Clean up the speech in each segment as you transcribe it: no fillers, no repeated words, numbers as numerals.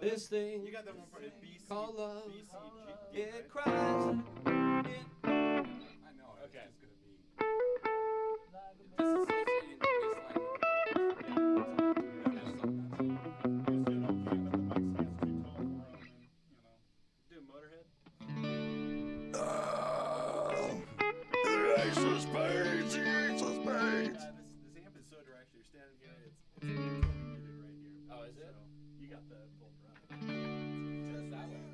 this thing You got that one for BC. called love. BCG. It cries. I know. Okay. It's just gonna be disassociating the bass line with the Do Motorhead. Ace of spades, ace of spades. This amp is so direct. You're standing here. It's totally muted right here. Oh, is it? So you got the full drum. Just that way.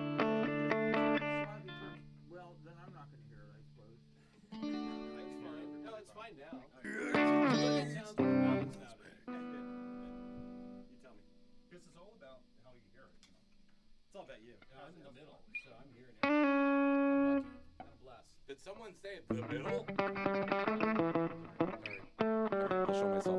Well, then I'm not going to hear it, I suppose. It's fine. No, it's fine now. It sounds like now. Okay, good. You tell me. Because it's all about how you hear it. It's all about you. I'm in the middle, so I'm hearing it. I'm lucky. I'm blessed. Did someone say the middle? Alright, I'll show myself.